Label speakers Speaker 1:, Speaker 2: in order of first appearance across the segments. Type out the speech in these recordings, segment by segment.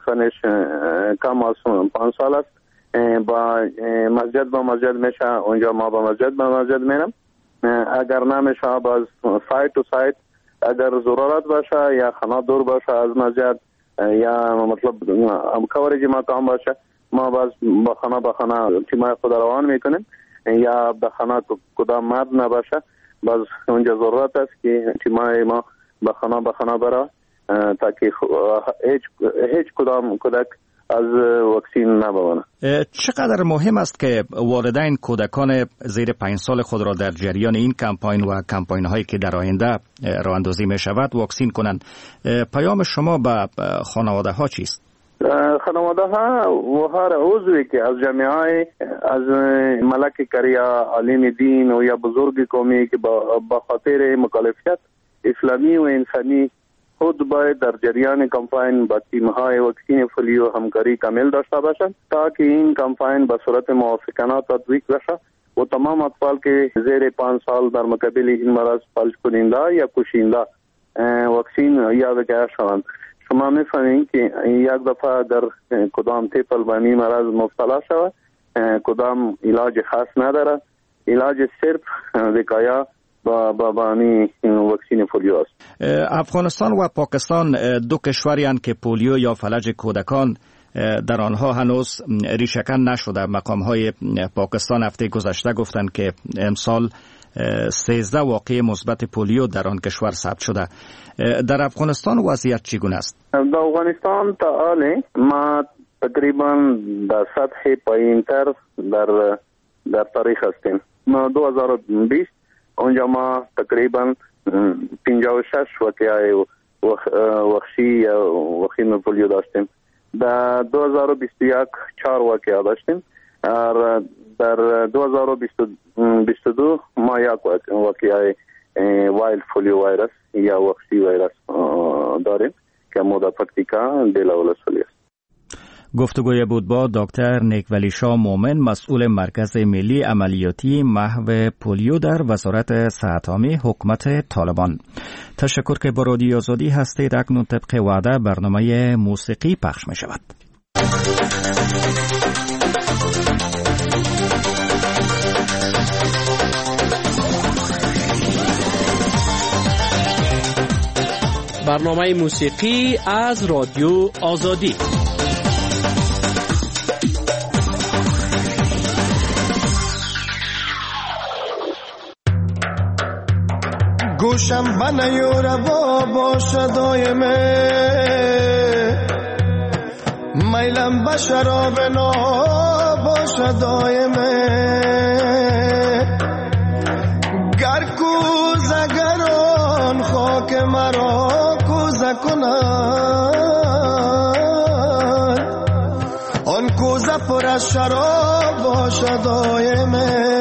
Speaker 1: سنش کم از 5 سال است. با مسجد به مسجد میشه، اونجا ما به مسجد میرم. اگر نمیشه باز سایت تو سایت، اگر ضرورت باشه یا خانه دور باشه از مسجد یا مطلب کوریج مقام باشه، ما باز با خانه تیمای خود روان میکنیم. یا به خانه کدام مرد نباشه باز اونجا ضرورت است که تیمای ما به خانه برای تاکه هیچ کدام کودک از واکسین نبوانه.
Speaker 2: چقدر مهم است که والدین کودکان زیر 5 سال خود را در جریان این کمپاین و کمپاین هایی که در آینده راه اندازی می شود واکسین کنند؟ پیام شما به خانواده ها چیست؟
Speaker 1: خانواده ها و هر عضوی که از جامعه، از ملک کریا، عالم دین و یا بزرگ قومی که با خاطر مکالفیت اسلامی و انسانی خود باید در جریان کمپاین با تیم‌های واکسین پولیو همکاری کامل داشته باشند تا که این کمپاین به صورت موافقانه تطبیق بشه و تمام اطفال که زیر 5 سال در مقابل این مرض فلج کننده یا کشنده واکسین یافته شوند. شما می‌فهمید که یک دفعه در کدام طفل به این مرض مبتلا شود، کدام علاج خاص نداره، علاج صرف وقایه با واکسین پولیو است.
Speaker 2: افغانستان و پاکستان دو کشوری‌اند که پولیو یا فلج کودکان در آنها هنوز ریشه‌کن نشده. مقام‌های پاکستان هفته گذشته گفتند که امسال 13 واقعه مثبت پولیو در آن کشور ثبت شده. در افغانستان وضعیت چگونه است؟
Speaker 1: در افغانستان تا حال ما تقریبا در سطح پایین‌تر در تاریخ هستیم. ما 2020 اونجا ما تقریبا 56 واقعه وخیم پولیو داشتیم. در 2021 4 واقعه داشتیم. در 2022 ما یک واقعه وایلد پولیو ویروس یا وحشی ویروس داریم که مورد پکتیکا دیلا ولسوالی است.
Speaker 2: گفتگوی بود با دکتر نیکولیشاه مومن، مسئول مرکز ملی عملیاتی محو پولیو در وزارت صحت عامه حکومت طالبان. تشکر که با رادیو آزادی هستید. اکنون طبق وعده برنامه موسیقی پخش می شود.
Speaker 3: برنامه موسیقی از رادیو آزادی.
Speaker 4: گوشم بنیو روا باشه دایمه، میلم به شراب نا باشه دایمه، گر کوزه گران خاک مرا کوزه کنن، آن کوزه پر از شراب باشه دایمه.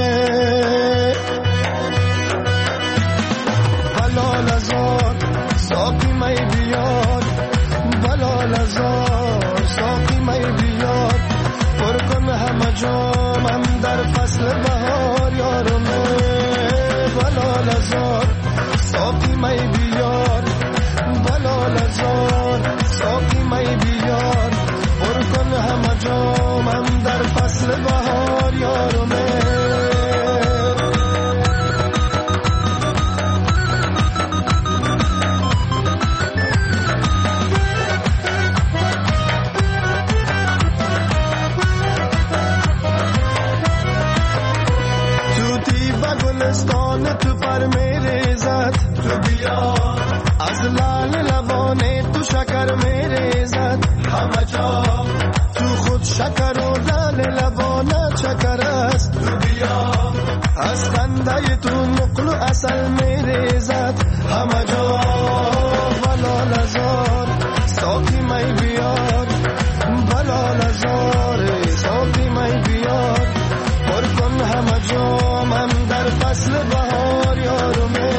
Speaker 4: ساقی می بیاد بلال ازار، ساقی می بیاد پر کن همه جامم در فصل بهار یارمه. بلال ازار ساقی می بیاد بلال ازار، ساقی می بیاد پر کن همه جامم در فصل بهار یارمه. تو پر میره زد تو بیا، از لال لبانه تو شکر میره زد همه جا، تو خود شکر و لال لبانه چکر است تو بیا، از خنده تو نقل و اصل میره زد همه جا. بلال ازار ساقی می بیار بلال ازار، ساقی می بیار پر کن همه جامم در فصل بهار یارمه.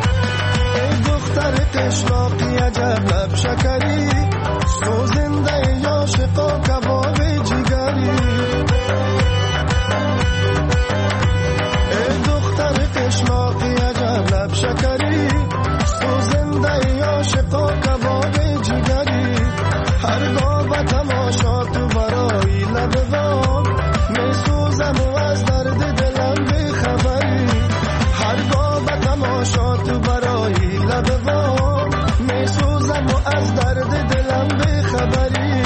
Speaker 4: ای دختر قشلاقی عجب لب شکری، سوزنده عاشق و کباب جگری ای دختر قشلاقی عجب لب شکری تو زنده عاشق و کباب جگری هرگاه با تماشا تو برای لب وام می سوزم و از درد دلم بیخبری هرگاه با تماشا تو برای لب وام می سوزم و از درد دلم بیخبری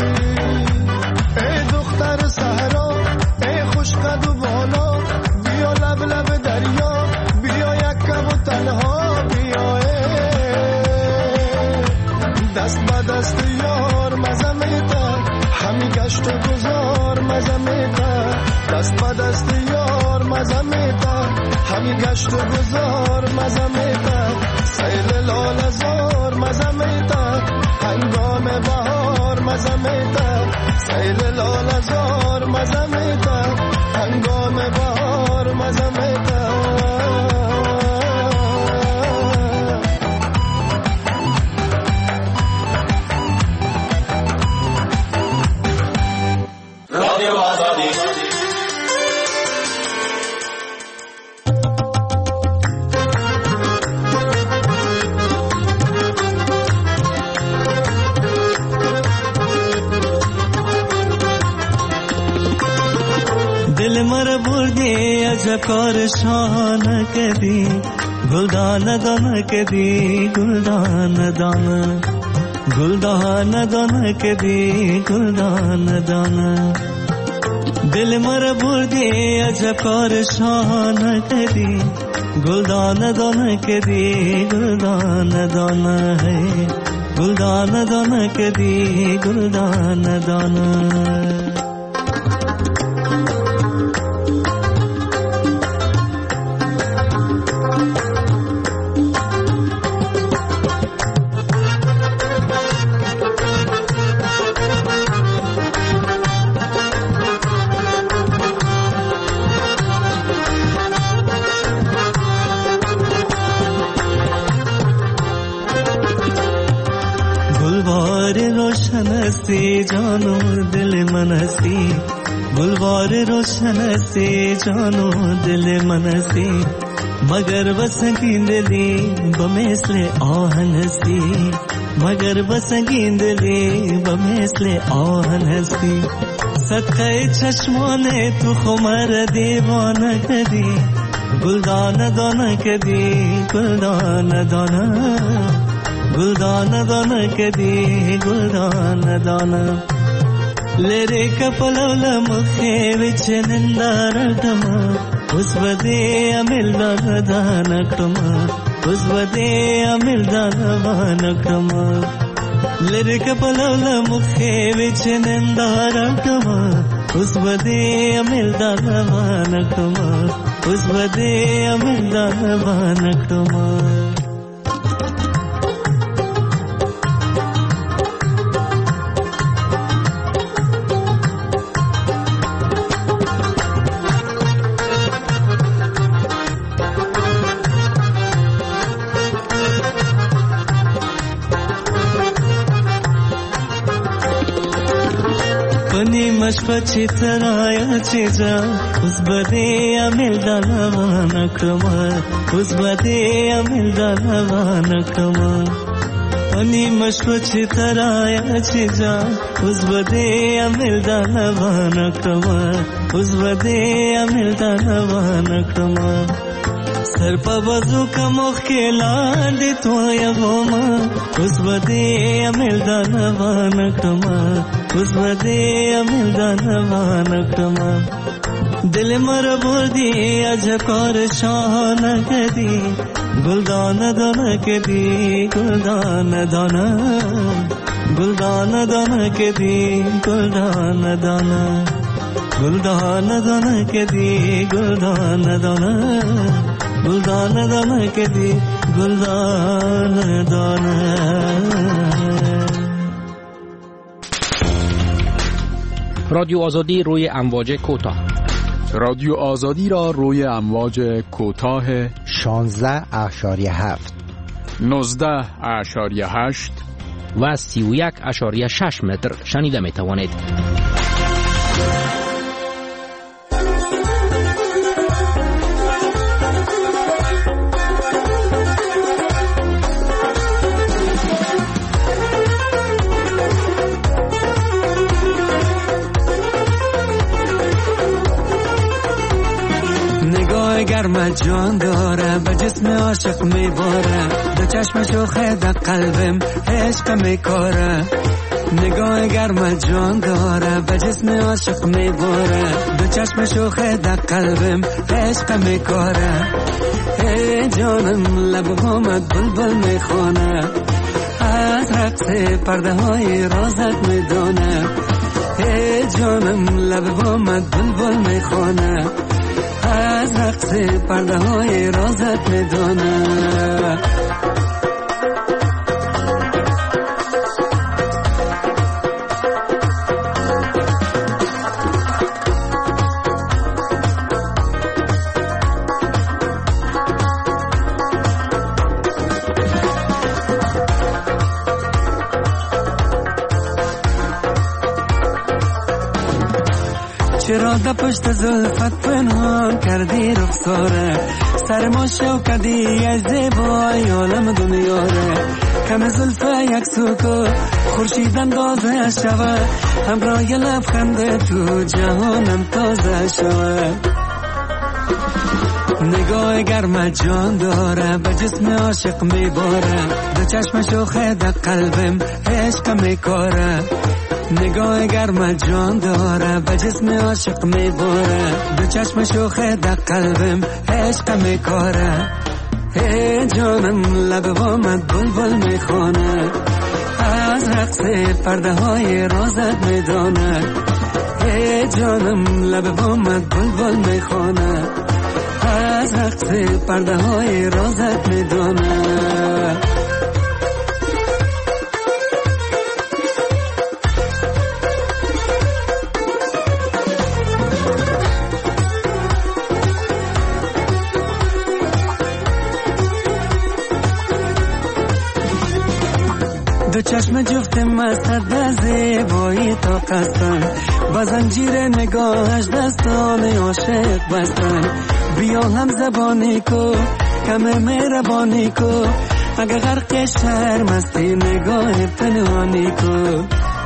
Speaker 4: ای دختر صحرا ای خوش قد و بالا بیا لب لب دریا بیا یک کم و تنها بیا دست با دست یار مزمیتا همی گشت و گذار مزمیتا دست با دست یار مزمیتا همی گشت و گذار مزمیتا سیل لال زار مزمیتا هنگام بهار مزمیتا سیل لال زار مزمیتا هنگام بهار مزمیتا
Speaker 5: दिल मर बुर्दे अजकार शान के दी गुलदान दान के दी गुलदान दान गुलदान दान के दी गुलदान दान दिल मर बुर्दे अजकार शान के दी गुलदान दान के दी गुलदान दान है गुलदान दान के दी गुलदान दान से जानो दिल मनसी गुलवार रोशन से जानो दिल मनसी मगर बसंगिंदली बमेसले आहनसी मगर बसंगिंदली बमेसले आहनसी सत्ते चश्मोने तू खुमर दीवान कदी गुलदान दान कदी गुलदान दान गुलदान दान के दी गुलदान दान लेरे कपलवल मुखे विच निंदारटम उस बदे अमिल दानकम उस बदे अमिल दानकम लेरे कपलवल मुखे विच निंदारटम उस बदे अमिल दानकम उस बदे अमिल दानकम मशपची तराया चीजा उस बदे अमिल दानवान कमा उस बदे अमिल दानवान कमा अनि मशपची तराया चीजा उस बदे अमिल दानवान कमा उस बदे अमिल दानवान कमा सर पर वजू का मुखला दे तो या गोमा उस बदे अमिल दानवान कमा उस बदे अमिल दानवान कमा दिल मर बुर्दी अजकार शान कदी गुलदान दान के दी गुलदान दान गुलदान दान के दी गुलदान दान गुलदान दान के दी गुलदान दान गुलदान दान के दी गुलदान दान
Speaker 3: رادیو آزادی روی امواج کوتاه.
Speaker 6: رادیو آزادی را روی امواج کوتاه 16.7 19.8
Speaker 3: و 31.6 متر شنیده می توانید.
Speaker 5: گرم جان داره به جسم عاشق میباره به چشم شوخه در قلبم عشق میکاره نگاه گرم جان داره به جسم عاشق میباره به چشم شوخه در قلبم عشق میکاره ای جانم لب بامت بلبل میخونه از رقص پرده های رازت میدونه ای جانم لب بامت بلبل میخونه از رقص پرده های رازت میدونه چرا در پشت زلفت پنهان کردی رخساره سر ما شو کردی از زیبای عالم دنیاره کم زلفه یک سوکو خورشید اندازه شوه همراه لبخنده تو جهانم تازه شوه نگاه گرم جان داره به جسم عاشق میباره به چشم شوخه در قلبم عشق میکاره نگاه گرم جان داره به جسم عاشق میباره به چشم شوخه در قلبم عشق میکاره ای جانم لب بامت بلبل میخونه از رقص پرده های رازت میدونه ای جانم لب بامت بلبل میخونه از رقص پرده های رازت میدونه دو چشم جفت مستت به زیبایی تا قصدن با زنجیر نگاهش دستان عاشق بستن بیا هم زبانی کو کم مهربانی کو اگه غرق شرم مستی نگاه پنهانی کو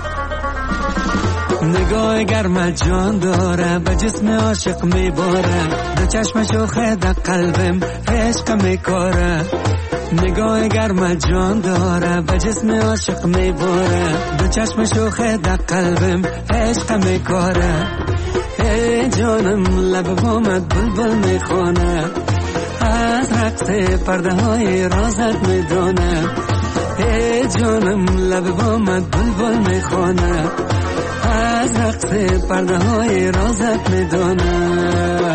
Speaker 5: نگاه گرم جان داره به جسم عاشق میباره به چشم شوخه در قلبم عشق میکاره نگاه گرم جان داره به جسم عاشق میباره به چشم شوخه در قلبم عشق میکاره ای جانم لب بامت بلبل میخونه از رقص پرده های رازت میدونه ای جانم لب بامت بلبل میخونه از رقص پرده های رازت میدونه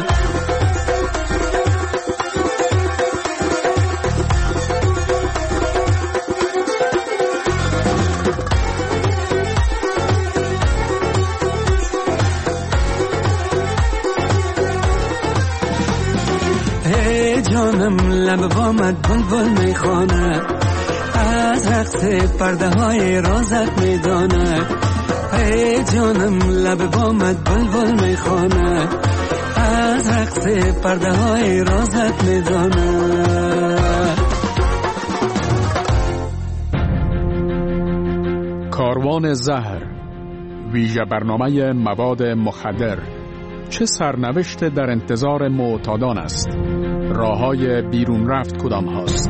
Speaker 5: جانم لب بامت بلبل میخونه از رقص پرده های رازت میدونه ای جانم لب بامت بلبل میخونه از رقص پرده های رازت میدونه
Speaker 6: کاروان زهر ویژه برنامه مواد مخدر چه سرنوشت در انتظار معتادان است؟ راههای بیرون رفت کدام هاست؟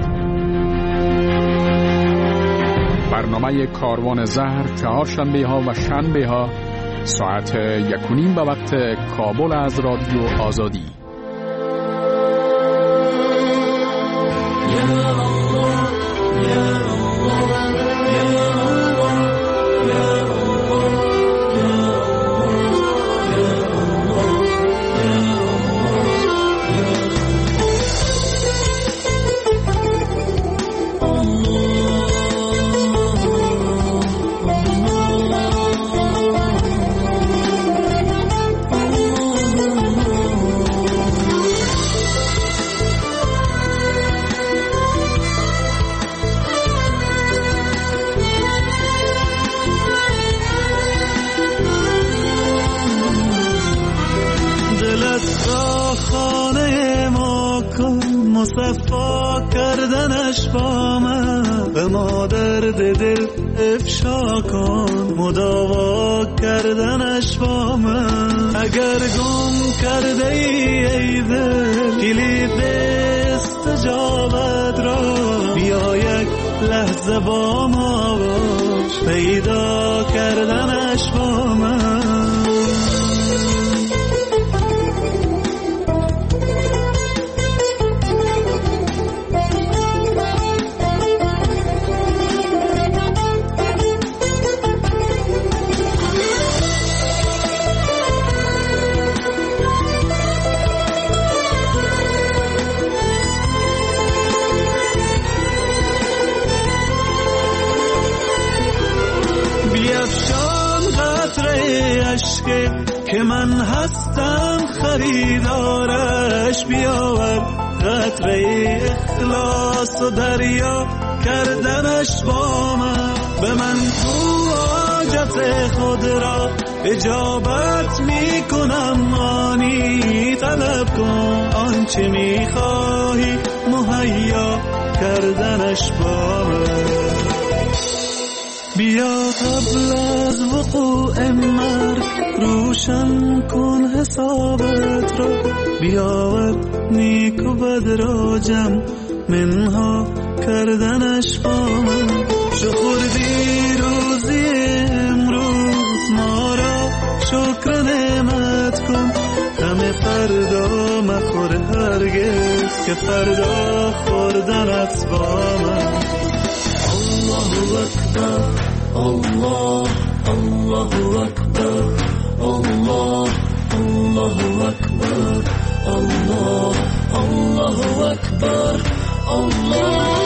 Speaker 6: برنامه کاروان زهر چهارشنبه ها و شنبه ها ساعت 1:30 به وقت کابل از رادیو آزادی.
Speaker 5: مصفا کردنش با من، به ما درد دل افشا کن، مداوا کردنش با من. اگر گم کرده ای دل کلید استجابت را، بیا یک لحظه با ما باش، پیدا کردنش با من. که من هستم خریدارش، بیاور قطره اخلاص و دریا کردنش با من. به من تو حاجت خود را اجابت می کنم، مانی طلب کن آنچه می خواهی، مهیا کردنش با من. بیا قبل از وقوع مرگ روشن کن حسابت را، بیاور نیک و بد را جمع منها کردنش با من. شکردی روزی امروز ما را شکر نعمت کن، غم فردا مخور هرگز که فردا خوردنت با من. الله اکبر الله الله اکبر الله الله اکبر الله الله اکبر الله.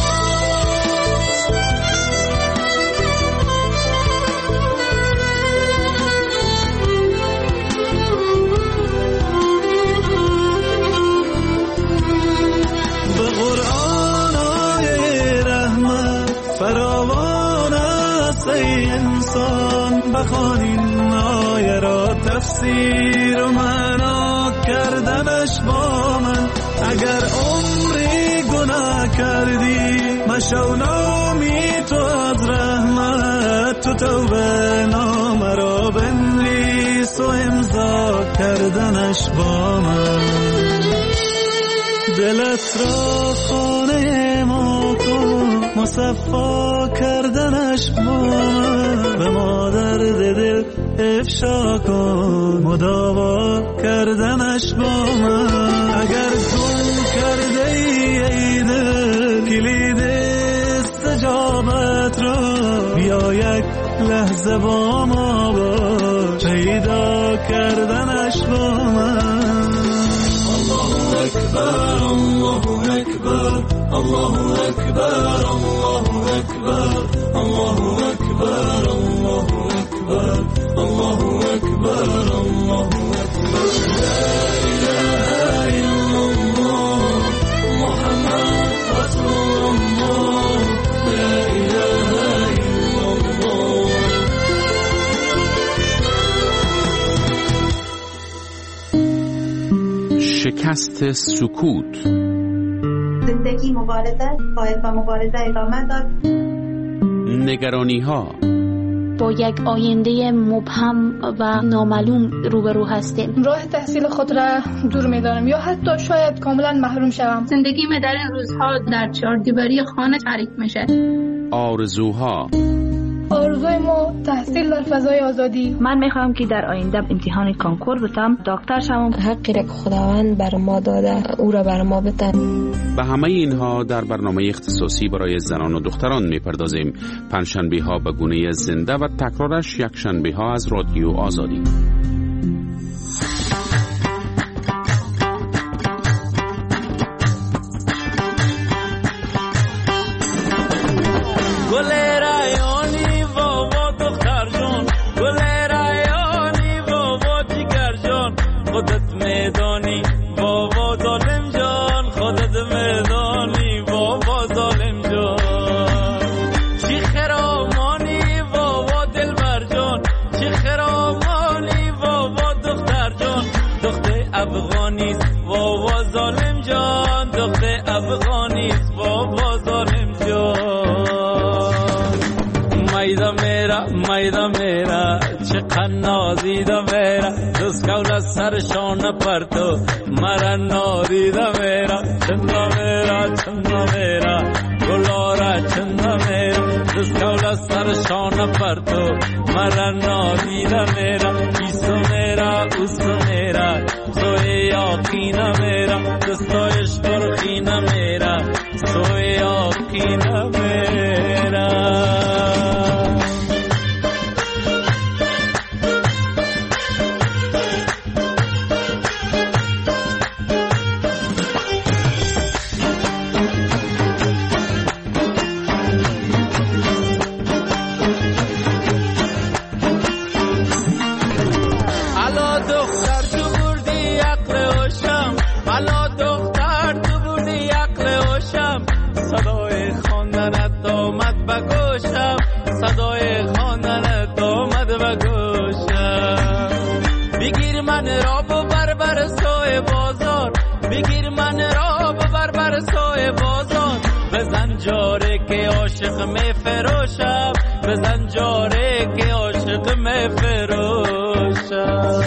Speaker 5: به قرآن آیه رحمت فراوان است ای انسان، بخوان این آیه را تفسیر و معنا کردنش با من. اگر عمری گناه کردی مشو نامی تو از رحمت، تو توبه نامه را بنویس و امضا کردنش با من. دلت را خانه ما کن، مصفا کردنش با من. به ما درد دل افشا کن، مداوا کردنش با من. اگر گم کرده ای دل کلید استجابت را، بیا یک لحظه با ما باش، پیدا کردنش با من. الله اکبر الله اکبر الله اکبر الله اکبر الله اکبر الله اکبر الله اکبر الله اکبر. لا اله الا الله محمد رسول الله، لا اله الا الله.
Speaker 6: شکست سکوت.
Speaker 7: زندگی مبارزه باید با مبارزه ادامه داد.
Speaker 6: نگرانی ها.
Speaker 8: با یک آینده مبهم و نامعلوم روبرو هستیم.
Speaker 9: راه تحصیل خود را دور می‌دانم یا حتی شاید کاملا محروم شوم.
Speaker 10: زندگی من در این روزها در چهاردیواری خانه تعریف میشه.
Speaker 6: آرزوها.
Speaker 9: آرزوی ما تحصیل در فضای آزادی.
Speaker 11: من میخوام که در آینده امتحان کنکور بتم، دکتر شوم.
Speaker 12: حقی را که خداوند بر ما داده او را بر ما بده.
Speaker 6: به همه اینها در برنامه اختصاصی برای زنان و دختران میپردازیم. پنجشنبه ها به گونه زنده و تکرارش یک شنبه ها از رادیو آزادی.
Speaker 13: افغانی واوا ظالم جان، دختر میرا چقدر نازیده میرا دوست کول سرشان پرتو مرا نادیده میرا چندا میرا گلارا چندا میرا دوست کول سرشان پرتو مرا نادیده میرا ایسو میرا اوسو میرا سوی یاقینا میرا دوستایش برخینا میرا سوی یاقینا میرا صدای خواندنت آمد و گوشم بگیر من را ببر سوی بازار بگیر من را ببر سوی بازار بزن جاره که عاشق می فروشم بزن جاره که عاشق می فروشم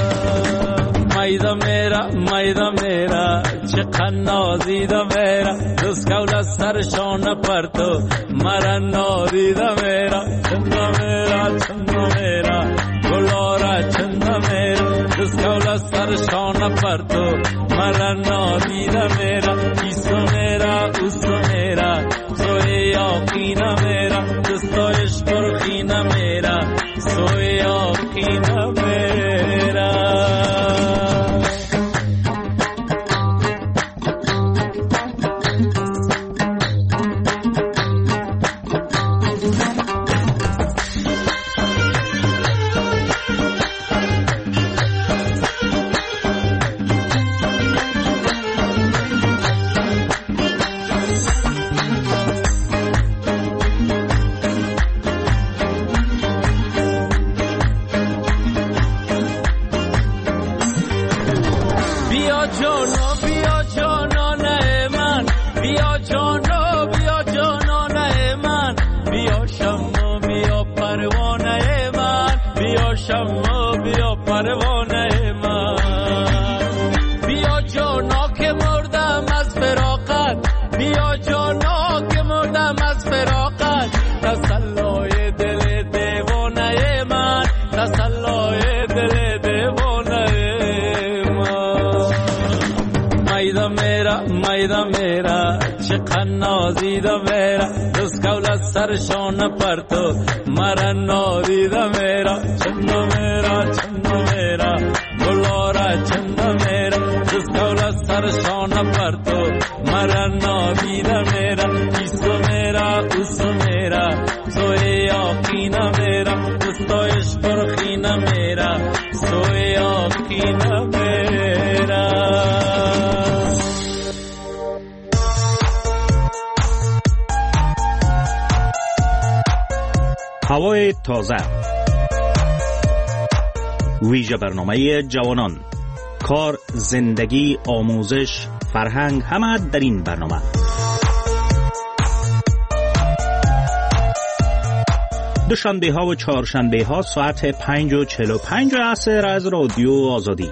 Speaker 13: میدا میرا چقدر نازیده میرا دوست کول سرشان پرتو مرا نادیده میرا چندا میرا گلارا چندا میرا دوست کول سرشان پرتو مرا نادیده میرا ایسو میرا اوسو میرا سوی یاقینا میرا دوستایش برخینا میرا سوی یاقینا میرا میرا چقدر نازیده میرا دوست کول سرشان پرتو مرا نادیده میرا چندا میرا گلارا چندا میرا دوست کول سرشان پرتو مرا نادیده میرا ایسو میرا اوسو میرا سوی یاقینا میرا دوستایش برخینا میرا سوی یاقینا میرا
Speaker 14: هوای تازه ویژه برنامه جوانان کار زندگی آموزش فرهنگ همه در این برنامه دوشنبه ها و چهارشنبه ها ساعت 5:45 عصر از رادیو آزادی.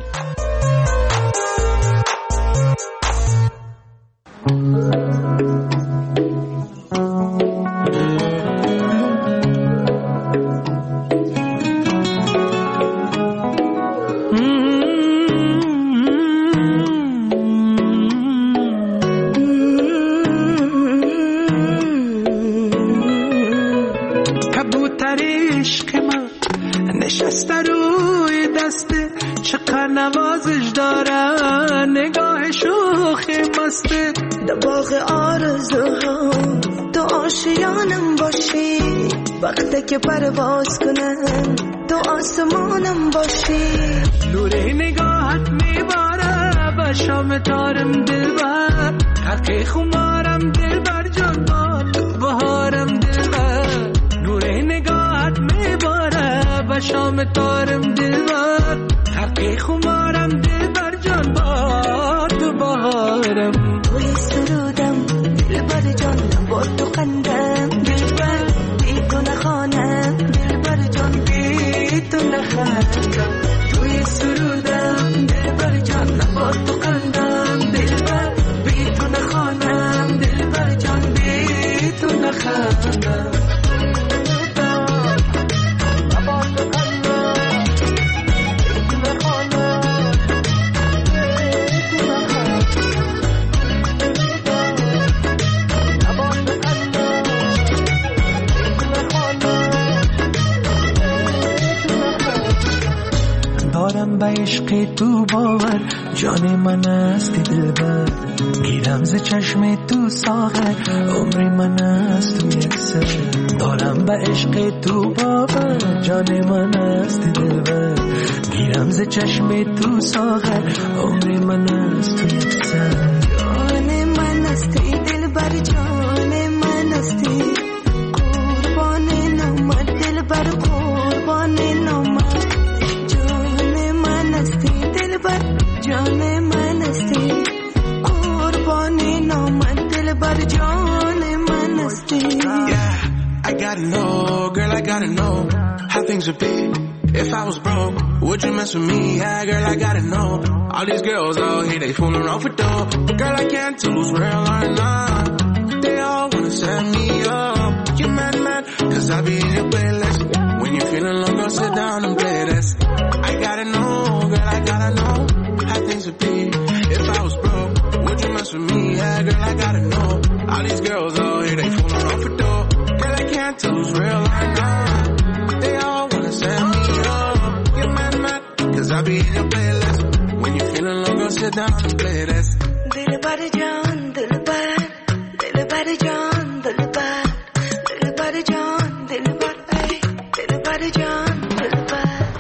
Speaker 15: که پرواز کنم تو آسمانم باشی
Speaker 5: نور نگاهت میباره به شام تارم دلبر حق خمارم دلبر جان بهارم دلبر نور نگاهت میباره به شام تارم دلبر حق خمارم دلبر جان بهارم
Speaker 15: توی سرودم دلبر جان با تو قندم دلبر بیگونه خانم دلبر جان تو نخندم توی سرودم دلبر جان با تو قندم دلبر بی تو نخوانم دلبر جان بی تو نخندم
Speaker 5: دارم به عشق تو باور جان من هستی دلبر گیرم ز چشم تو ساغر عمر من هست تو یک سر دارم به عشق تو باور جان من هستی دلبر گیرم ز چشم تو ساغر عمر من هست تو یک سر
Speaker 15: جان من هستی دلبر جان من هستی قربان نامت دلبر قربان نامت جان من هستی قربان نامت دلبر جان من هستی.
Speaker 4: Yeah, I gotta know, girl, I gotta know how things would be if I was broke. Would you mess with me? Yeah, girl, I gotta know. All these girls out here, they fooling around for dough. Girl, I can't tell who's real or not. They all wanna set me up. You mad, cause I be in your playlist. When you're feeling low, go sit down and play this. I gotta know, girl, I gotta know how things would be if I was broke. Would you mess with me? Yeah, girl, I gotta know. All these girls out here, they fooling around for dough. Girl, I can't tell who's real or not. They all wanna set me up. Get mad, cause I be in your playlist. When you're feeling low, go sit down and play this.
Speaker 15: Dilbar jaan, dilbar, dilbar jaan, dilbar, dilbar jaan, dilbar, ay, dilbar jaan, dilbar.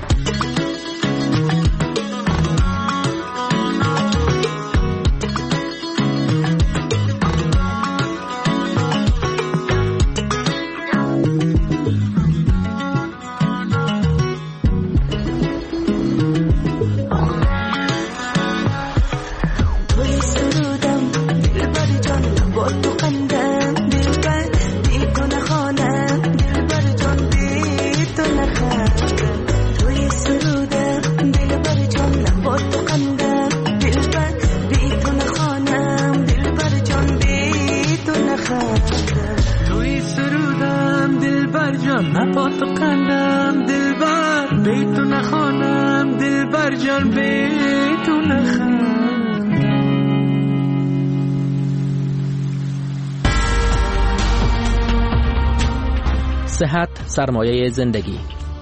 Speaker 3: صحت سرمایه زندگی.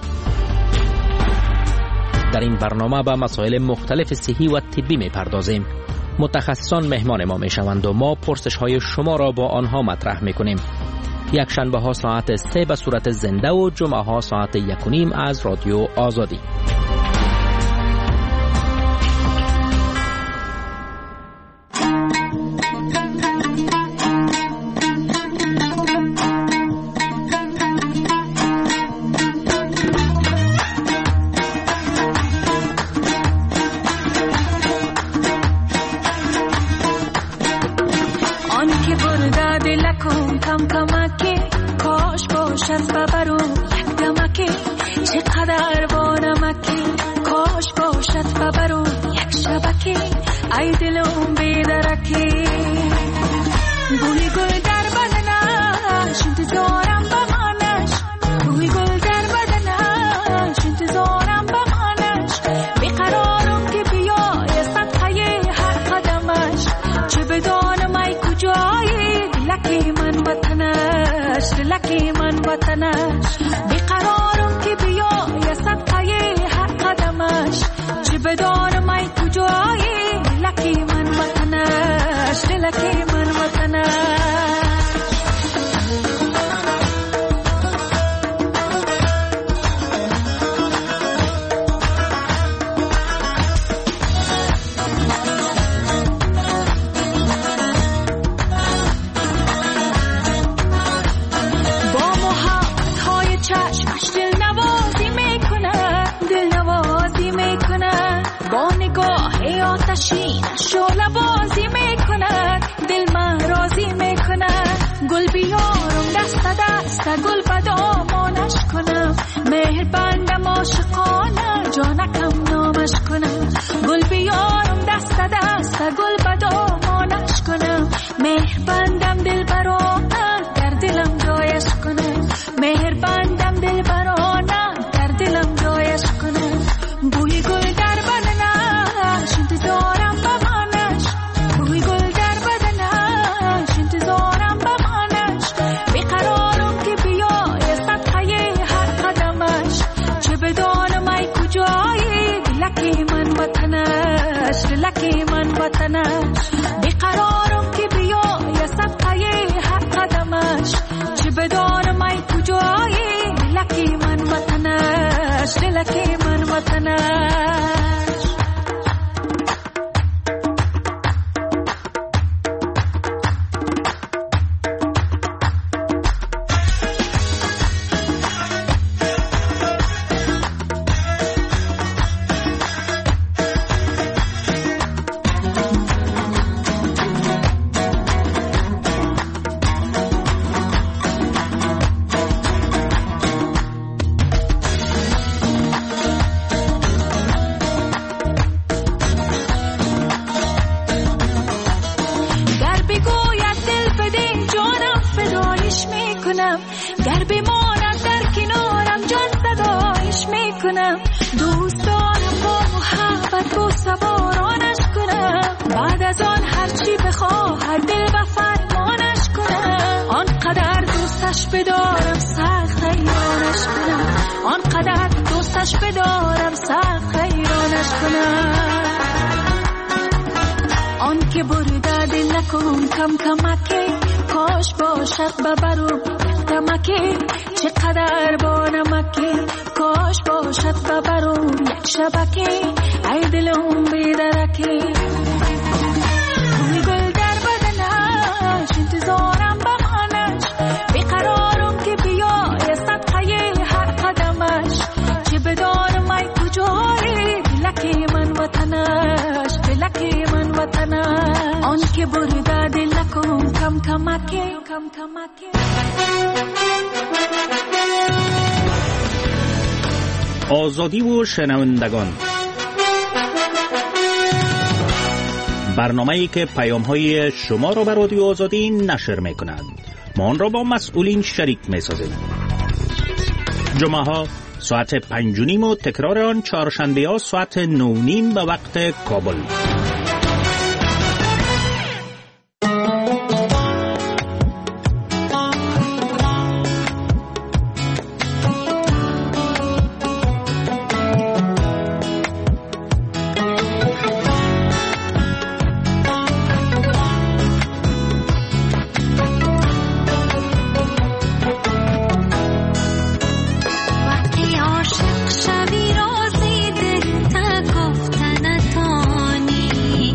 Speaker 3: در این برنامه به مسائل مختلف صحی و طبی می‌پردازیم. متخصصان مهمان ما میشوند و ما پرسش‌های شما را با آنها مطرح می‌کنیم. یک شنبه ها ساعت 3 به صورت زنده و جمعه ها ساعت 1:30 از رادیو آزادی.
Speaker 16: گل بدامانش کنم مهربان دما عاشقانه جانکم نامش کنم گل بیارم دست دست گل بدامانش کنم مهربندم دل برانه در دلم جایش کنم مهربندم دل برانه در دلم جایش کنم بوی گل در بدنش انتظارم بمانش بوی گل در بدنش انتظارم بمانش بیقرارم که بیای صدقه هر قدمش چه بدانم ای کجایی دلکی من وطنش دلکی من وطنش بیقرارم که بیای صدقه هر قدمش چه بدانم ای کجایی دلکی من وطنش دلکی من وطنش گر بماند در کنارم جان صدایش میکنم دوست دارم با محبت با سوارانش کنم بعد از آن هرچی بخواهد دل و فرمانش کنم آنقدر دوستش بدارم سخت حیرانش کنم آنقدر دوستش بدارم سخت حیرانش کنم آن که برده دل نکن کم کمکی کاش باشد ببرم دمکی چقدر با نمکی کاش باشد ببرم یک شبکی ای دلم بیدرکی بوی گل در بدنش انتظارم بمانش بیقرارم که بیای صدقه هر قدمش چه بدانم ای کجایی دلکی من وطنش دلکی من وطنش آن که برده دل نکن کم کمکی کم کمکی
Speaker 14: آزادی و شنوندگان، برنامه‌ای که پیام‌های شما را به رادیو آزادی نشر می‌کند. ما آن را با مسئولین شریک می‌سازیم. جمعه‌ها ساعت 5:30 و تکرار آن چهارشنبه‌ها ساعت 9:30 به وقت کابل.
Speaker 16: عاشق شوی رازی دل تا گفتن تانی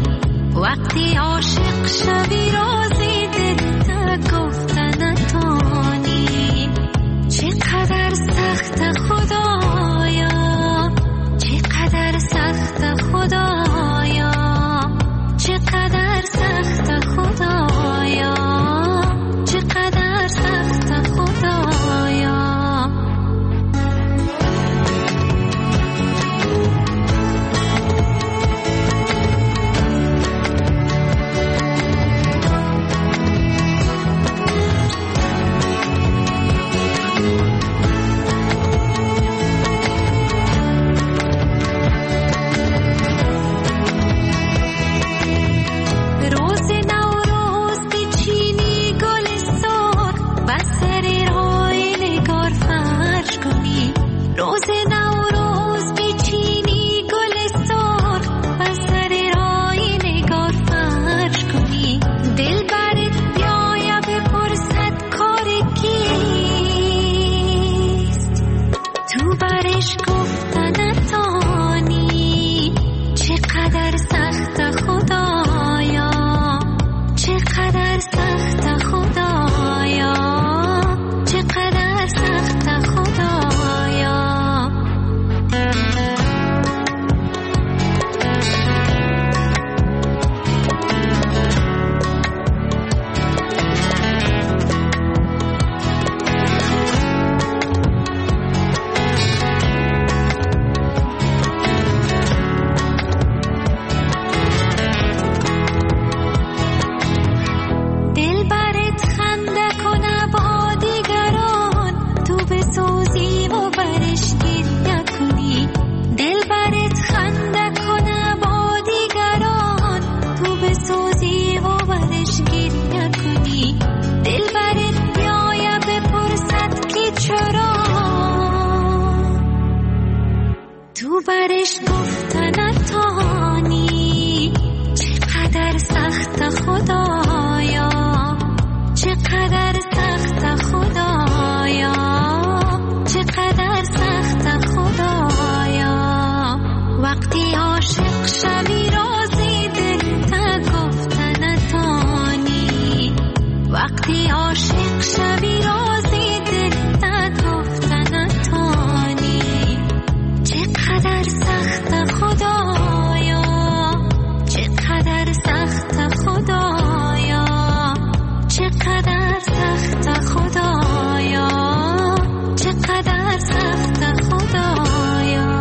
Speaker 16: آخرش گفتن تانی چقدر سخت خدایا، چقدر سخت خدایا، چقدر سخت خدایا. وقتی عاشق شوی رازی دل تا گفتن تانی، وقتی عاشق شوی رازی دل تا گفتن تانی. چقدر سخت خدایا، چقدر سخت خدایا، چقدر سخت خدایا، چقدر سخت خدایا.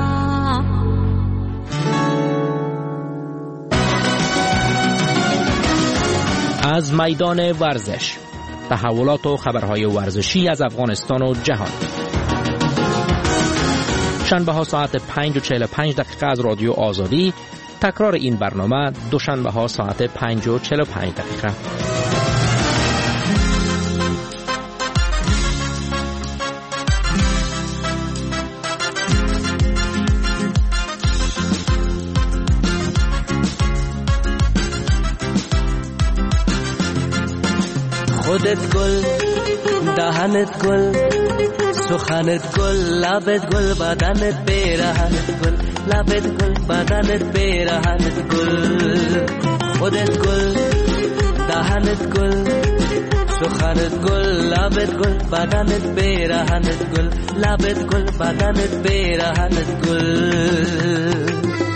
Speaker 3: از میدان ورزش، تحولات و خبرهای ورزشی از افغانستان و جهان. شنبه ها ساعت 5:45 از رادیو آزادی. تکرار این برنامه دوشنبه ها ساعت 5:45.
Speaker 15: خودت گل، دهنت گل، سخنت گل، لبت گل، بدنت پیرهنت گل، لبت گل، بدنت پیرهنت گل. خودت گل، دهنت گل، سخنت گل، لبت گل، بدنت پیرهنت گل، لبت گل، بدنت پیرهنت گل.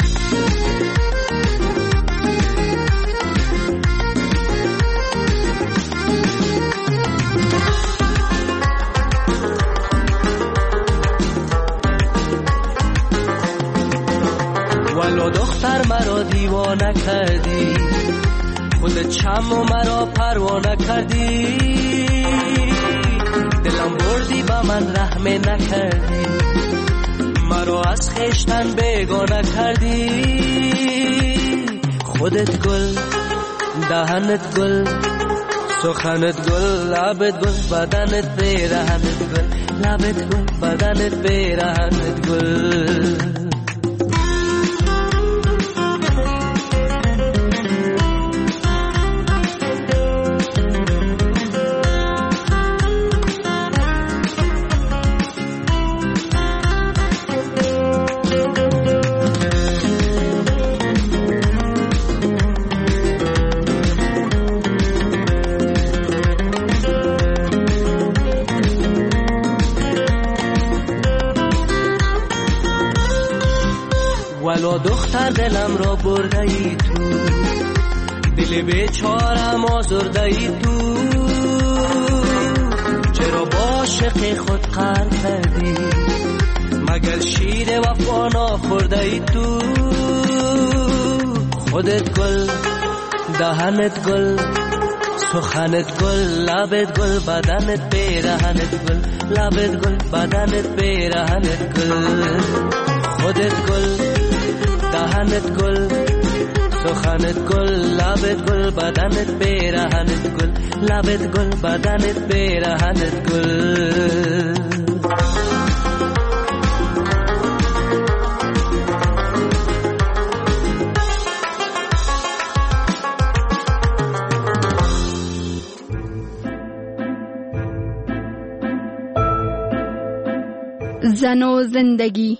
Speaker 15: ولو دختر مرا دیوانه کردی، خودت چم و مرا پروانه کردی. دلم بردی با من رحم نکردی، مرا از خشتن بیگانه کردی. خودت گل، دهنت گل، سخنت گل، لبت گل، بدنت پیرهنت گل، لبت گل، بدنت پیرهنت گل. ولو دختر دلم را برده ای تو، دل بیچارم آزرده ای تو. چرا با عاشق خود قهر کردی، مگر شیر وفا نخورده ای تو. خودت گل، دهنت گل، سخنت گل، لبت گل، بدنت پیرهنت گل، لبت گل، بدنت پیرهنت گل. خودت گل، دهنت گل، سخنت گل، لبت گل، بدنت پیرهنت گل، لبت گل، بدنت پیرهنت گل.
Speaker 9: زن و زندگی.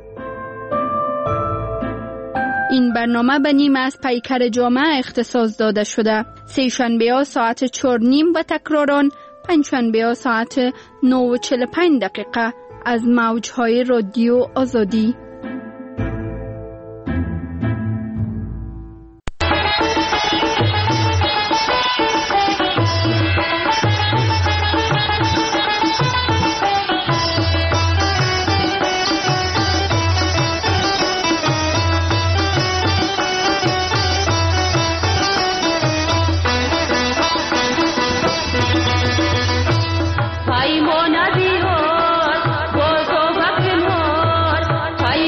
Speaker 9: این برنامه به نیمه از پیکر جامعه اختصاص داده شده. سه‌شنبه ها ساعت 4:30 و تکراران پنجشنبه ها ساعت 9:45 از موجهای رادیو آزادی.
Speaker 16: پای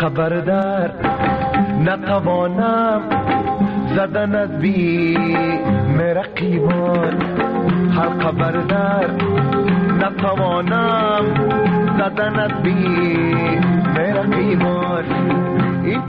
Speaker 4: حلقه بردر نتوانم زدنت بی رقیبان، حلقه بردر نتوانم زدنت بی رقیبان.